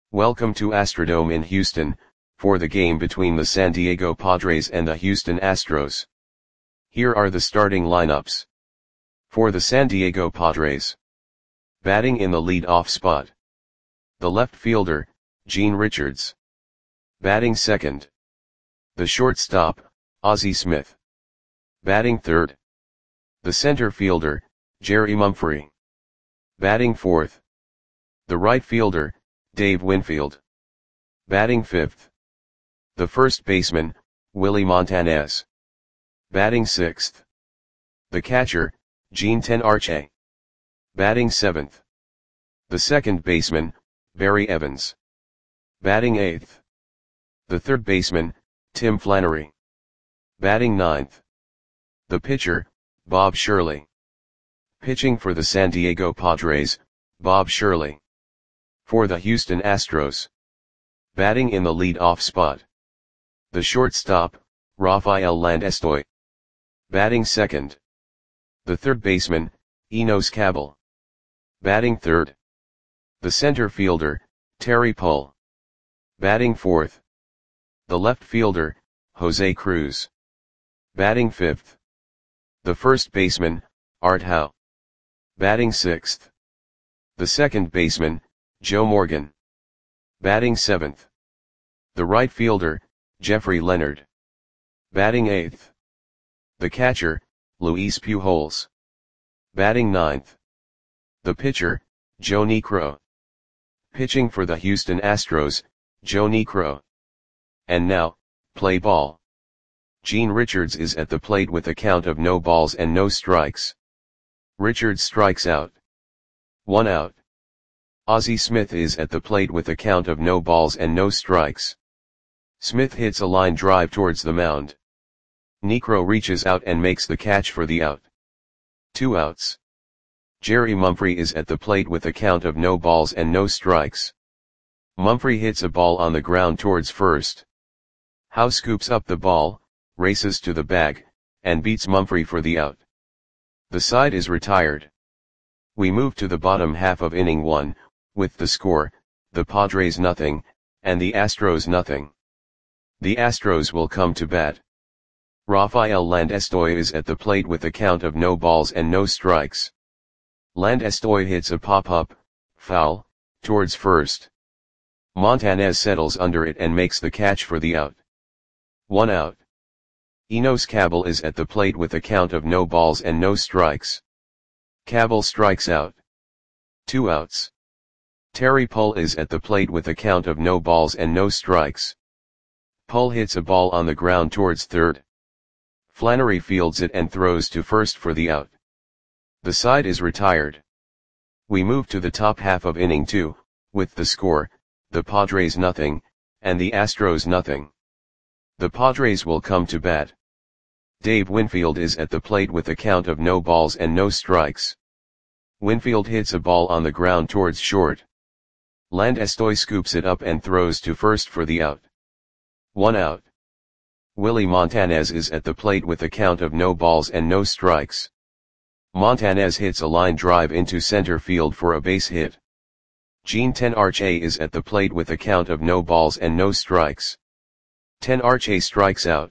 Welcome to Astrodome in Houston, for the game between the San Diego Padres and the Houston Astros. Here are the starting lineups. For the San Diego Padres. Batting in the lead-off spot. The left fielder, Gene Richards. Batting second. The shortstop, Ozzie Smith. Batting third. The center fielder, Jerry Mumphrey. Batting fourth. The right fielder, Dave Winfield. Batting fifth. The first baseman, Willie Montanez. Batting sixth. The catcher, Gene Tenarche. Batting seventh. The second baseman, Barry Evans. Batting eighth. The third baseman, Tim Flannery. Batting ninth. The pitcher, Bob Shirley. Pitching for the San Diego Padres, Bob Shirley. For the Houston Astros. Batting in the lead-off spot. The shortstop, Rafael Landestoy. Batting second. The third baseman, Enos Cabell. Batting third. The center fielder, Terry Pull. Batting fourth. The left fielder, Jose Cruz. Batting fifth. The first baseman, Art Howe. Batting sixth. The second baseman, Joe Morgan. Batting seventh. The right fielder, Jeffrey Leonard. Batting eighth. The catcher, Luis Pujols. Batting ninth. The pitcher, Joe Niekro. Pitching for the Houston Astros, Joe Niekro. And now, play ball. Gene Richards is at the plate with a count of no balls and no strikes. Richards strikes out. 1 out. Ozzie Smith is at the plate with a count of no balls and no strikes. Smith hits a line drive towards the mound. Niekro reaches out and makes the catch for the out. 2 outs. Jerry Mumphrey is at the plate with a count of no balls and no strikes. Mumphrey hits a ball on the ground towards first. Howe scoops up the ball, races to the bag, and beats Mumphrey for the out. The side is retired. We move to the bottom half of inning 1, with the score, the Padres nothing, and the Astros nothing. The Astros will come to bat. Rafael Landestoy is at the plate with a count of no balls and no strikes. Landestoy hits a pop-up, foul, towards first. Montanez settles under it and makes the catch for the out. 1 out. Enos Cabell is at the plate with a count of no balls and no strikes. Cabell strikes out. 2 outs. Terry Pull is at the plate with a count of no balls and no strikes. Pull hits a ball on the ground towards third. Flannery fields it and throws to first for the out. The side is retired. We move to the top half of inning 2, with the score, the Padres nothing, and the Astros nothing. The Padres will come to bat. Dave Winfield is at the plate with a count of no balls and no strikes. Winfield hits a ball on the ground towards short. Landestoy scoops it up and throws to first for the out. 1 out. Willie Montanez is at the plate with a count of no balls and no strikes. Montanez hits a line drive into center field for a base hit. Gene Tenarche is at the plate with a count of no balls and no strikes. Tenarche strikes out.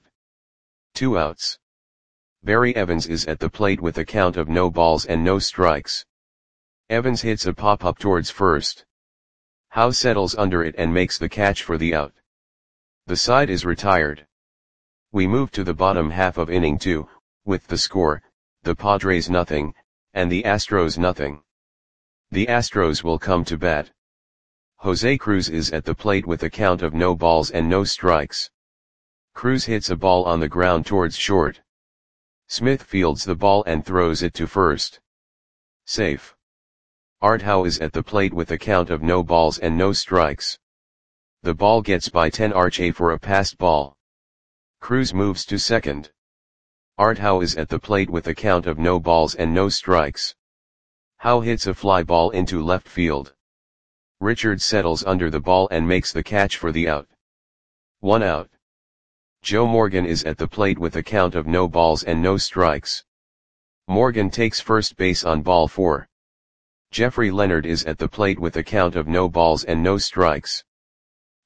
2 outs. Barry Evans is at the plate with a count of no balls and no strikes. Evans hits a pop-up towards first. Howe settles under it and makes the catch for the out. The side is retired. We move to the bottom half of inning 2, with the score, the Padres nothing, and the Astros nothing. The Astros will come to bat. Jose Cruz is at the plate with a count of no balls and no strikes. Cruz hits a ball on the ground towards short. Smith fields the ball and throws it to first. Safe. Art Howe is at the plate with a count of no balls and no strikes. The ball gets by Tenarche for a passed ball. Cruz moves to second. Art Howe is at the plate with a count of no balls and no strikes. Howe hits a fly ball into left field. Richards settles under the ball and makes the catch for the out. 1 out. Joe Morgan is at the plate with a count of no balls and no strikes. Morgan takes first base on ball 4. Jeffrey Leonard is at the plate with a count of no balls and no strikes.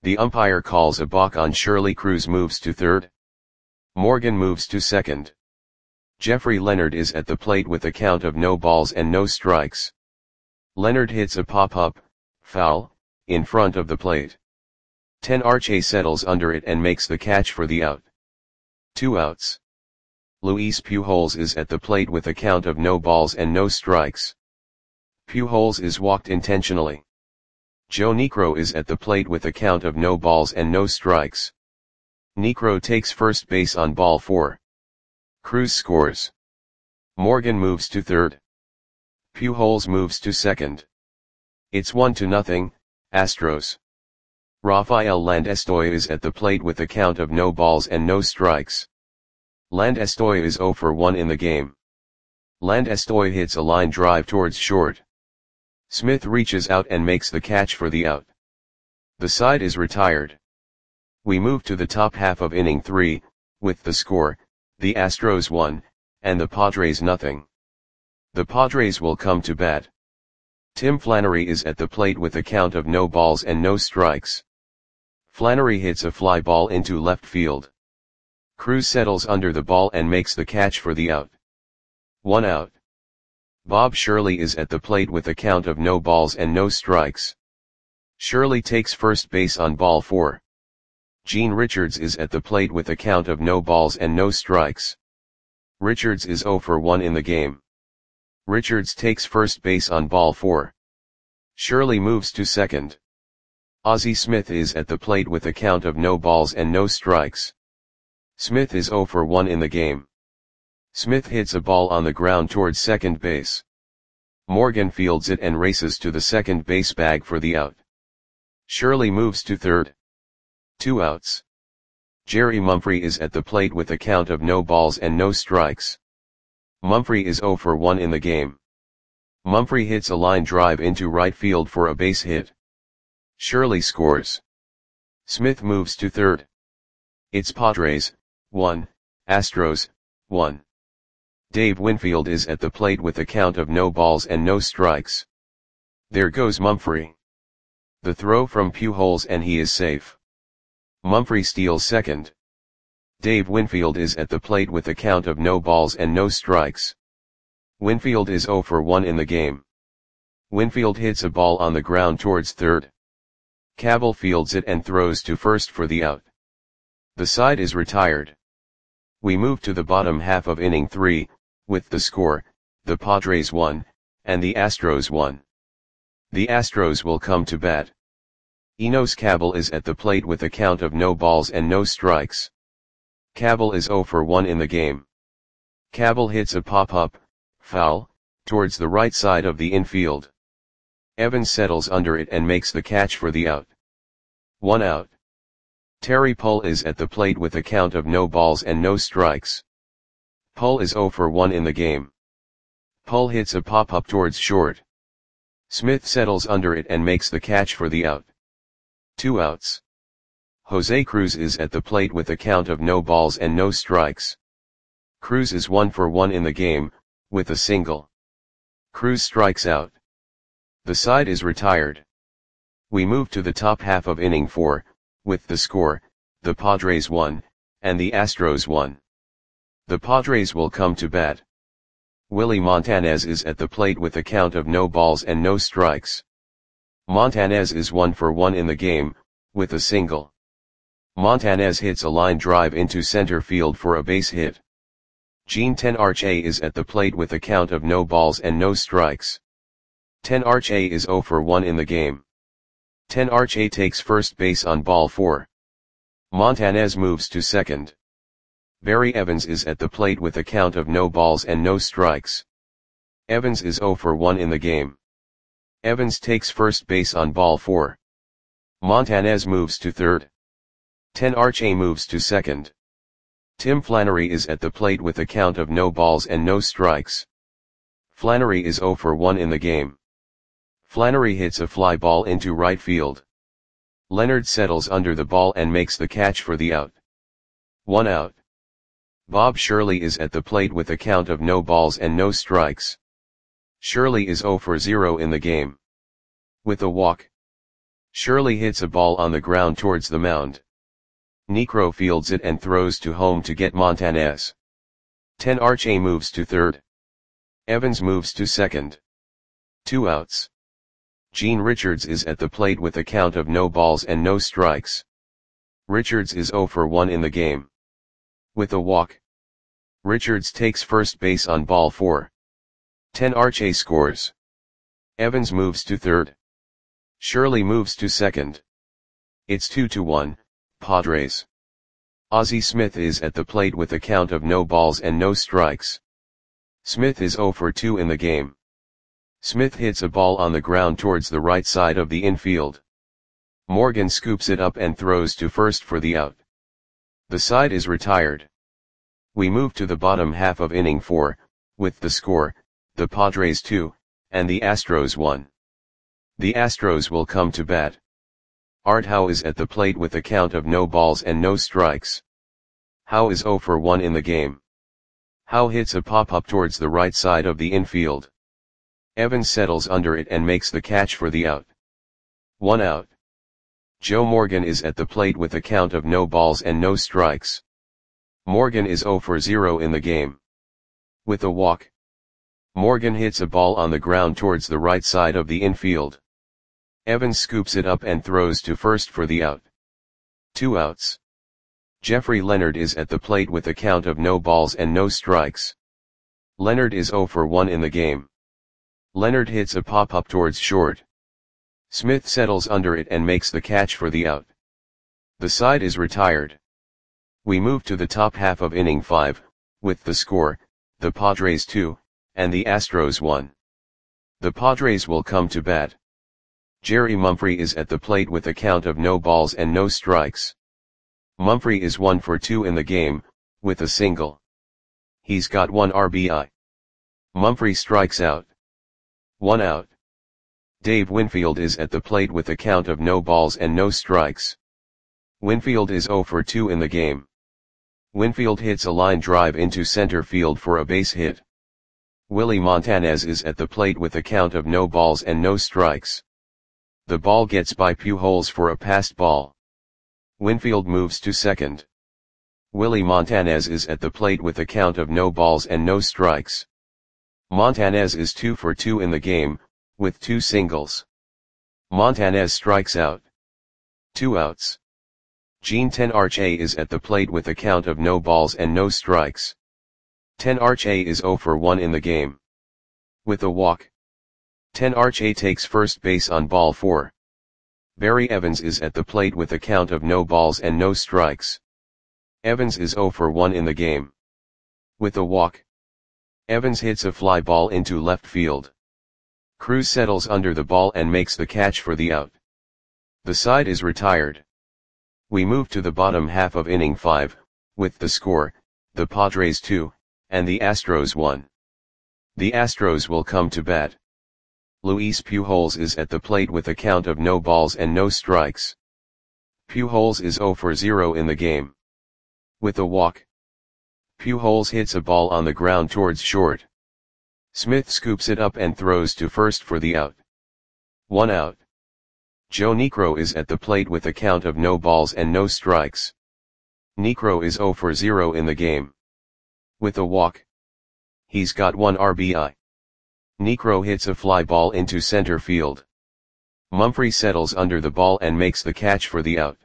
The umpire calls a balk on Shirley. Cruz moves to third. Morgan moves to second. Jeffrey Leonard is at the plate with a count of no balls and no strikes. Leonard hits a pop-up, foul, in front of the plate. 10 Arche settles under it and makes the catch for the out. 2 outs. Luis Pujols is at the plate with a count of no balls and no strikes. Pujols is walked intentionally. Joe Niekro is at the plate with a count of no balls and no strikes. Niekro takes first base on ball 4. Cruz scores. Morgan moves to third. Pujols moves to second. It's 1-0, Astros. Rafael Landestoy is at the plate with a count of no balls and no strikes. Landestoy is 0 for 1 in the game. Landestoy hits a line drive towards short. Smith reaches out and makes the catch for the out. The side is retired. We move to the top half of inning 3, with the score, the Astros 1, and the Padres 0. The Padres will come to bat. Tim Flannery is at the plate with a count of no balls and no strikes. Flannery hits a fly ball into left field. Cruz settles under the ball and makes the catch for the out. 1 out. Bob Shirley is at the plate with a count of no balls and no strikes. Shirley takes first base on ball 4. Gene Richards is at the plate with a count of no balls and no strikes. Richards is 0 for 1 in the game. Richards takes first base on ball 4. Shirley moves to second. Ozzie Smith is at the plate with a count of no balls and no strikes. Smith is 0 for 1 in the game. Smith hits a ball on the ground towards second base. Morgan fields it and races to the second base bag for the out. Shirley moves to third. 2 outs. Jerry Mumphrey is at the plate with a count of no balls and no strikes. Mumphrey is 0 for 1 in the game. Mumphrey hits a line drive into right field for a base hit. Shirley scores. Smith moves to third. It's Padres 1, Astros 1. Dave Winfield is at the plate with a count of no balls and no strikes. There goes Mumphrey. The throw from Pujols and he is safe. Mumphrey steals second. Dave Winfield is at the plate with a count of no balls and no strikes. Winfield is 0 for 1 in the game. Winfield hits a ball on the ground towards third. Cabell fields it and throws to first for the out. The side is retired. We move to the bottom half of inning 3, with the score, the Padres 1, and the Astros 1. The Astros will come to bat. Enos Cabell is at the plate with a count of no balls and no strikes. Cabell is 0 for 1 in the game. Cabell hits a pop-up, foul, towards the right side of the infield. Evans settles under it and makes the catch for the out. 1 out. Terry Pull is at the plate with a count of no balls and no strikes. Pull is 0 for 1 in the game. Pull hits a pop-up towards short. Smith settles under it and makes the catch for the out. 2 outs. Jose Cruz is at the plate with a count of no balls and no strikes. Cruz is 1 for 1 in the game, with a single. Cruz strikes out. The side is retired. We move to the top half of inning 4, with the score, the Padres 1, and the Astros 1. The Padres will come to bat. Willie Montanez is at the plate with a count of no balls and no strikes. Montanez is 1 for 1 in the game, with a single. Montanez hits a line drive into center field for a base hit. Gene Tenarche is at the plate with a count of no balls and no strikes. Tenarche is 0 for 1 in the game. Tenarche takes first base on ball 4. Montanez moves to second. Barry Evans is at the plate with a count of no balls and no strikes. Evans is 0 for 1 in the game. Evans takes first base on ball 4. Montanez moves to third. Tenarche moves to second. Tim Flannery is at the plate with a count of no balls and no strikes. Flannery is 0 for 1 in the game. Flannery hits a fly ball into right field. Leonard settles under the ball and makes the catch for the out. 1 out. Bob Shirley is at the plate with a count of no balls and no strikes. Shirley is 0 for 0 in the game. With a walk. Shirley hits a ball on the ground towards the mound. Niekro fields it and throws to home to get Montanez. 10 Arche moves to third. Evans moves to second. 2 outs. Gene Richards is at the plate with a count of no balls and no strikes. Richards is 0 for 1 in the game. With a walk, Richards takes first base on ball 4. 10 Arche scores. Evans moves to third. Shirley moves to second. It's 2-1, Padres. Ozzie Smith is at the plate with a count of no balls and no strikes. Smith is 0 for 2 in the game. Smith hits a ball on the ground towards the right side of the infield. Morgan scoops it up and throws to first for the out. The side is retired. We move to the bottom half of inning 4, with the score, the Padres 2, and the Astros 1. The Astros will come to bat. Art Howe is at the plate with a count of no balls and no strikes. Howe is 0 for 1 in the game. Howe hits a pop-up towards the right side of the infield. Evans settles under it and makes the catch for the out. 1 out. Joe Morgan is at the plate with a count of no balls and no strikes. Morgan is 0 for 0 in the game. With a walk, Morgan hits a ball on the ground towards the right side of the infield. Evans scoops it up and throws to first for the out. 2 outs. Jeffrey Leonard is at the plate with a count of no balls and no strikes. Leonard is 0 for 1 in the game. Leonard hits a pop-up towards short. Smith settles under it and makes the catch for the out. The side is retired. We move to the top half of inning 5, with the score, the Padres 2, and the Astros 1. The Padres will come to bat. Jerry Mumphrey is at the plate with a count of no balls and no strikes. Mumphrey is 1 for 2 in the game, with a single. He's got 1 RBI. Mumphrey strikes out. 1 out. Dave Winfield is at the plate with a count of no balls and no strikes. Winfield is 0 for 2 in the game. Winfield hits a line drive into center field for a base hit. Willie Montanez is at the plate with a count of no balls and no strikes. The ball gets by Pujols for a passed ball. Winfield moves to second. Willie Montanez is at the plate with a count of no balls and no strikes. Montanez is 2 for 2 in the game, with 2 singles. Montanez strikes out. 2 outs. Gene 10 Arche is at the plate with a count of no balls and no strikes. 10 Arche is 0 for 1 in the game. With a walk, 10 Arche takes first base on ball 4. Barry Evans is at the plate with a count of no balls and no strikes. Evans is 0 for 1 in the game. With a walk, Evans hits a fly ball into left field. Cruz settles under the ball and makes the catch for the out. The side is retired. We move to the bottom half of inning 5, with the score, the Padres 2, and the Astros 1. The Astros will come to bat. Luis Pujols is at the plate with a count of no balls and no strikes. Pujols is 0 for 0 in the game. With a walk, Pujols hits a ball on the ground towards short. Smith scoops it up and throws to first for the out. 1 out. Joe Niekro is at the plate with a count of no balls and no strikes. Niekro is 0 for 0 in the game. With a walk, he's got 1 RBI. Niekro hits a fly ball into center field. Mumphrey settles under the ball and makes the catch for the out.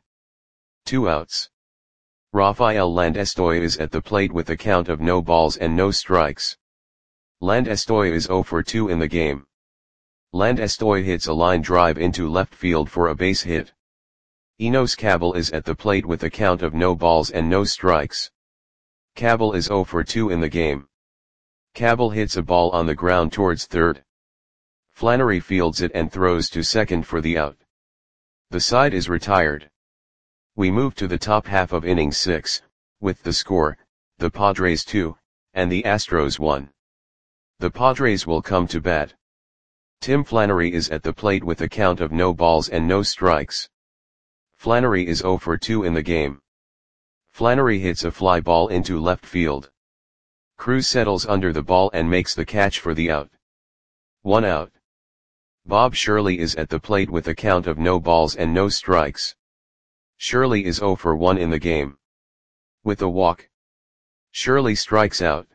2 outs. Rafael Landestoy is at the plate with a count of no balls and no strikes. Landestoy is 0 for 2 in the game. Landestoy hits a line drive into left field for a base hit. Enos Cabell is at the plate with a count of no balls and no strikes. Cabell is 0 for 2 in the game. Cabell hits a ball on the ground towards third. Flannery fields it and throws to second for the out. The side is retired. We move to the top half of inning 6, with the score, the Padres 2, and the Astros 1. The Padres will come to bat. Tim Flannery is at the plate with a count of no balls and no strikes. Flannery is 0 for 2 in the game. Flannery hits a fly ball into left field. Cruz settles under the ball and makes the catch for the out. 1 out. Bob Shirley is at the plate with a count of no balls and no strikes. Shirley is 0 for 1 in the game. With a walk, Shirley strikes out.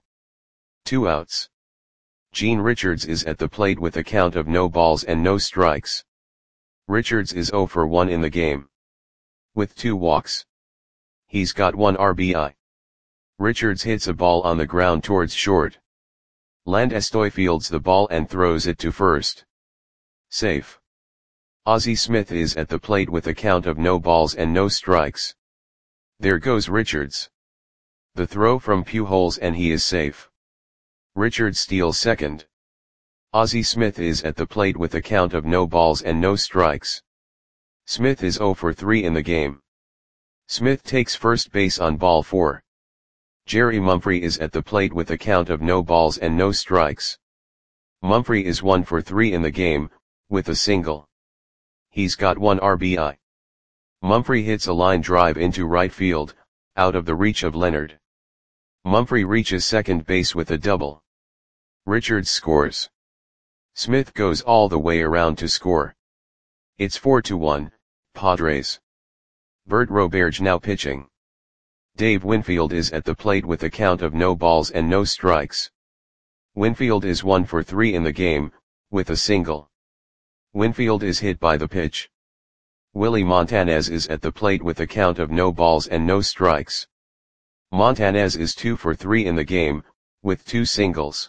2 outs. Gene Richards is at the plate with a count of no balls and no strikes. Richards is 0 for 1 in the game. With 2 walks, he's got 1 RBI. Richards hits a ball on the ground towards short. Landestoy fields the ball and throws it to first. Safe. Ozzie Smith is at the plate with a count of no balls and no strikes. There goes Richards. The throw from Pujols and he is safe. Richards steals second. Ozzie Smith is at the plate with a count of no balls and no strikes. Smith is 0 for 3 in the game. Smith takes first base on ball 4. Jerry Mumphrey is at the plate with a count of no balls and no strikes. Mumphrey is 1 for 3 in the game, with a single. He's got 1 RBI. Mumphrey hits a line drive into right field, out of the reach of Leonard. Mumphrey reaches second base with a double. Richards scores. Smith goes all the way around to score. It's 4-1, Padres. Bert Roberge now pitching. Dave Winfield is at the plate with a count of no balls and no strikes. Winfield is 1 for 3 in the game, with a single. Winfield is hit by the pitch. Willie Montanez is at the plate with a count of no balls and no strikes. Montanez is 2 for 3 in the game, with 2 singles.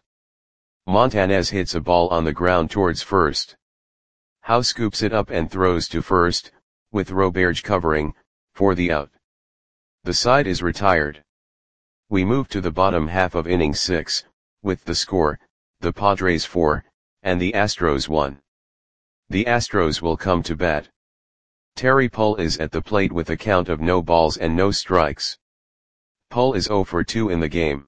Montanez hits a ball on the ground towards first. Howe scoops it up and throws to first, with Roberge covering, for the out. The side is retired. We move to the bottom half of inning 6, with the score, the Padres 4, and the Astros 1. The Astros will come to bat. Terry Pull is at the plate with a count of no balls and no strikes. Pull is 0 for 2 in the game.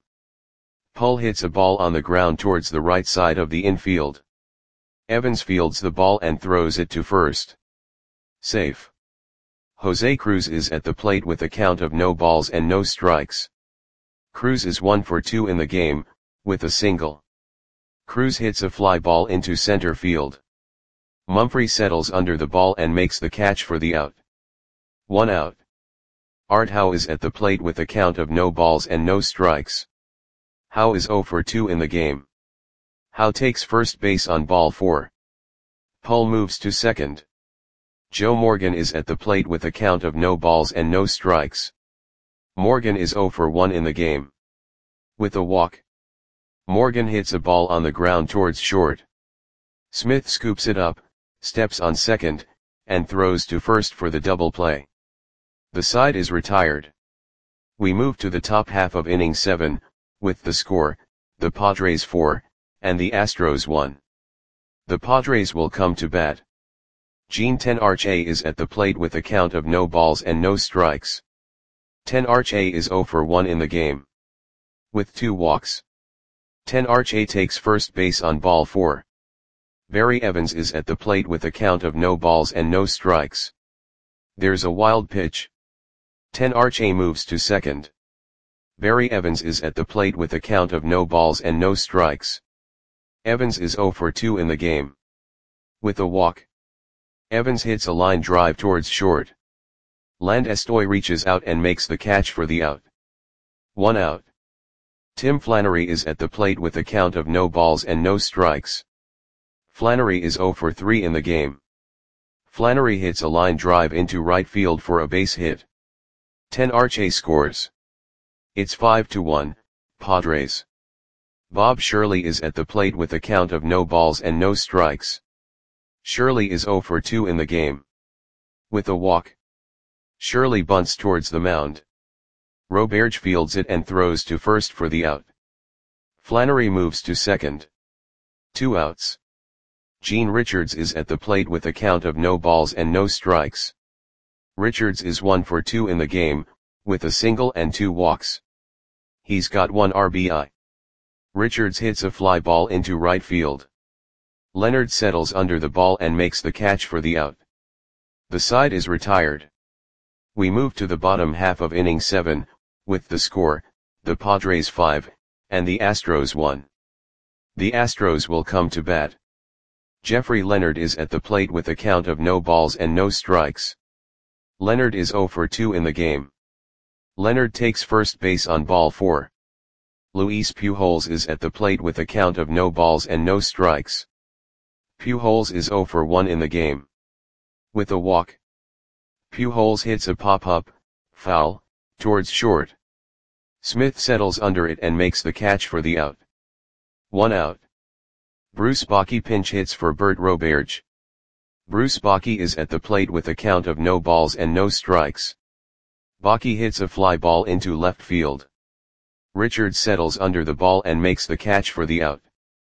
Pull hits a ball on the ground towards the right side of the infield. Evans fields the ball and throws it to first. Safe. Jose Cruz is at the plate with a count of no balls and no strikes. Cruz is 1 for 2 in the game, with a single. Cruz hits a fly ball into center field. Mumphrey settles under the ball and makes the catch for the out. 1 out. Art Howe is at the plate with a count of no balls and no strikes. Howe is 0 for 2 in the game. Howe takes first base on ball 4. Pull moves to second. Joe Morgan is at the plate with a count of no balls and no strikes. Morgan is 0 for 1 in the game. With a walk, Morgan hits a ball on the ground towards short. Smith scoops it up, steps on second, and throws to first for the double play. The side is retired. We move to the top half of inning 7, with the score, the Padres 4, and the Astros 1. The Padres will come to bat. Gene Tenarche is at the plate with a count of no balls and no strikes. Tenarche is 0 for 1 in the game. With 2 walks, Tenarche takes first base on ball 4. Barry Evans is at the plate with a count of no balls and no strikes. There's a wild pitch. Tenarche moves to second. Barry Evans is at the plate with a count of no balls and no strikes. Evans is 0 for 2 in the game. With a walk, Evans hits a line drive towards short. Landestoy reaches out and makes the catch for the out. 1 out. Tim Flannery is at the plate with a count of no balls and no strikes. Flannery is 0 for 3 in the game. Flannery hits a line drive into right field for a base hit. Tenarche scores. It's 5-1, Padres. Bob Shirley is at the plate with a count of no balls and no strikes. Shirley is 0 for 2 in the game. With a walk, Shirley bunts towards the mound. Roberge fields it and throws to first for the out. Flannery moves to second. 2 outs. Gene Richards is at the plate with a count of no balls and no strikes. Richards is 1 for 2 in the game, with a single and 2 walks. He's got 1 RBI. Richards hits a fly ball into right field. Leonard settles under the ball and makes the catch for the out. The side is retired. We move to the bottom half of inning 7, with the score, the Padres 5, and the Astros 1. The Astros will come to bat. Jeffrey Leonard is at the plate with a count of no balls and no strikes. Leonard is 0 for 2 in the game. Leonard takes first base on ball 4. Luis Pujols is at the plate with a count of no balls and no strikes. Pujols is 0 for 1 in the game. With a walk, Pujols hits a pop-up, foul, towards short. Smith settles under it and makes the catch for the out. 1 out. Bruce Bochy pinch hits for Bert Roberge. Bruce Bochy is at the plate with a count of no balls and no strikes. Bochy hits a fly ball into left field. Richards settles under the ball and makes the catch for the out.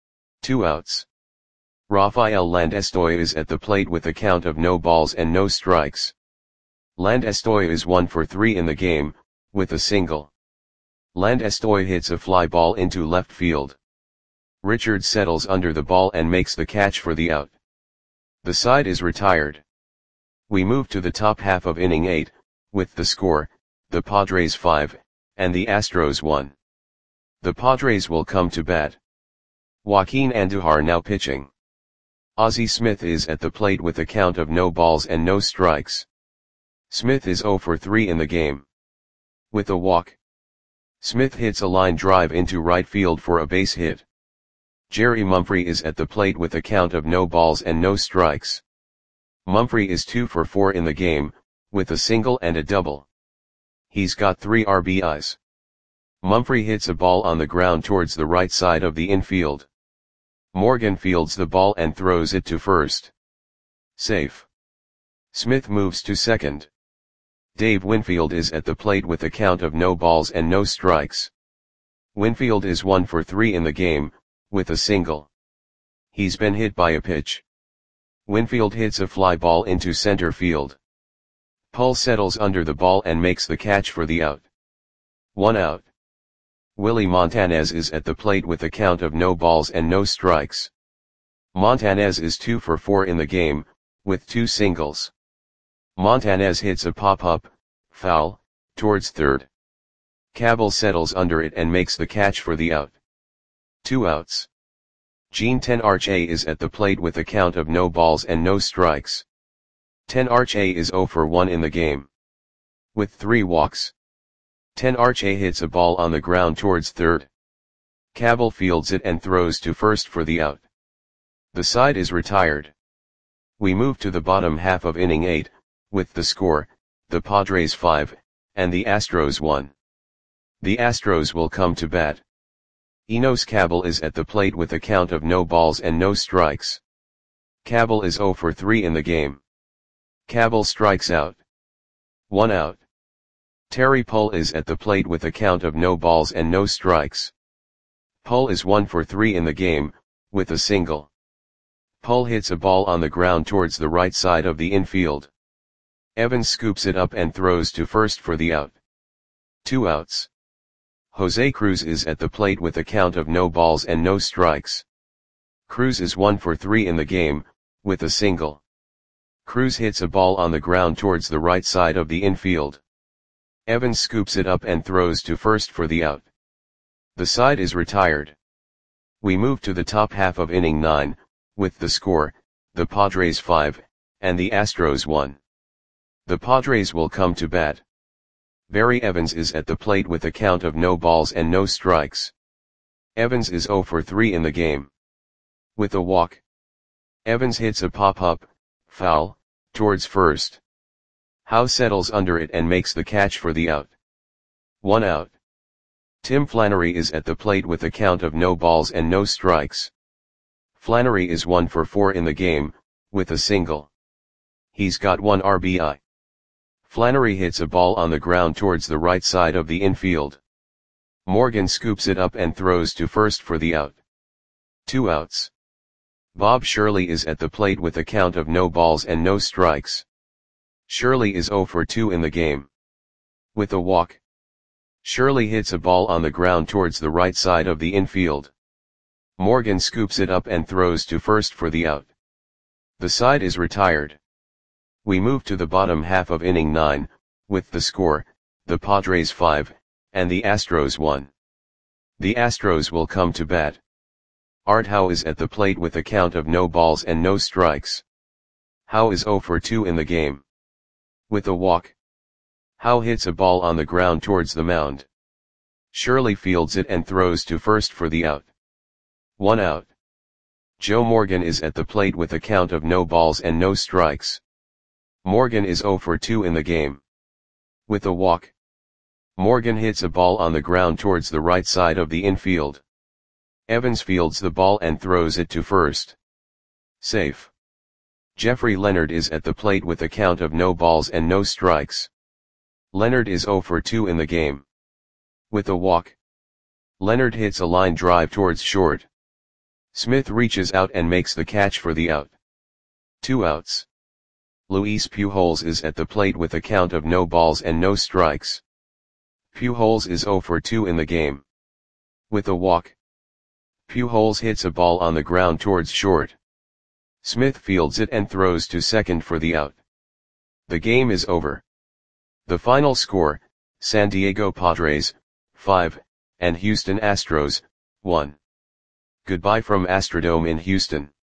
2 outs. Rafael Landestoy is at the plate with a count of no balls and no strikes. Landestoy is 1 for 3 in the game, with a single. Landestoy hits a fly ball into left field. Richards settles under the ball and makes the catch for the out. The side is retired. We move to the top half of inning 8, with the score, the Padres 5, and the Astros 1. The Padres will come to bat. Joaquin Andujar now pitching. Ozzie Smith is at the plate with a count of no balls and no strikes. Smith is 0 for 3 in the game. With a walk, Smith hits a line drive into right field for a base hit. Jerry Mumphrey is at the plate with a count of no balls and no strikes. Mumphrey is 2 for 4 in the game, with a single and a double. He's got 3 RBIs. Mumphrey hits a ball on the ground towards the right side of the infield. Morgan fields the ball and throws it to first. Safe. Smith moves to second. Dave Winfield is at the plate with a count of no balls and no strikes. Winfield is 1 for 3 in the game, with a single. He's been hit by a pitch. Winfield hits a fly ball into center field. Pull settles under the ball and makes the catch for the out. 1 out. Willie Montanez is at the plate with a count of no balls and no strikes. Montanez is 2 for 4 in the game, with 2 singles. Montanez hits a pop-up, foul, towards third. Cabell settles under it and makes the catch for the out. 2 outs. Gene Tenarche is at the plate with a count of no balls and no strikes. Tenarche is 0 for 1 in the game. With 3 walks, Tenarche hits a ball on the ground towards third. Cabell fields it and throws to first for the out. The side is retired. We move to the bottom half of inning 8, with the score, the Padres 5, and the Astros 1. The Astros will come to bat. Enos Cabell is at the plate with a count of no balls and no strikes. Cabell is 0 for 3 in the game. Cabell strikes out. 1 out. Terry Pull is at the plate with a count of no balls and no strikes. Pull is 1 for 3 in the game, with a single. Pull hits a ball on the ground towards the right side of the infield. Evans scoops it up and throws to first for the out. 2 outs. Jose Cruz is at the plate with a count of no balls and no strikes. Cruz is 1 for 3 in the game, with a single. Cruz hits a ball on the ground towards the right side of the infield. Evans scoops it up and throws to first for the out. The side is retired. We move to the top half of inning 9, with the score, the Padres 5, and the Astros 1. The Padres will come to bat. Barry Evans is at the plate with a count of no balls and no strikes. Evans is 0 for 3 in the game. With a walk, Evans hits a pop-up, foul, towards first. Howe settles under it and makes the catch for the out. 1 out. Tim Flannery is at the plate with a count of no balls and no strikes. Flannery is 1 for 4 in the game, with a single. He's got 1 RBI. Flannery hits a ball on the ground towards the right side of the infield. Morgan scoops it up and throws to first for the out. 2 outs. Bob Shirley is at the plate with a count of no balls and no strikes. Shirley is 0 for 2 in the game. With a walk, Shirley hits a ball on the ground towards the right side of the infield. Morgan scoops it up and throws to first for the out. The side is retired. We move to the bottom half of inning 9, with the score, the Padres 5, and the Astros 1. The Astros will come to bat. Art Howe is at the plate with a count of no balls and no strikes. Howe is 0 for 2 in the game. With a walk. Howe hits a ball on the ground towards the mound. Shirley fields it and throws to first for the out. 1 out. Joe Morgan is at the plate with a count of no balls and no strikes. Morgan is 0 for 2 in the game. With a walk. Morgan hits a ball on the ground towards the right side of the infield. Evans fields the ball and throws it to first. Safe. Jeffrey Leonard is at the plate with a count of no balls and no strikes. Leonard is 0 for 2 in the game. With a walk. Leonard hits a line drive towards short. Smith reaches out and makes the catch for the out. 2 outs. Luis Pujols is at the plate with a count of no balls and no strikes. Pujols is 0 for 2 in the game. With a walk. Pujols hits a ball on the ground towards short. Smith fields it and throws to second for the out. The game is over. The final score, San Diego Padres, 5, and Houston Astros, 1. Goodbye from Astrodome in Houston.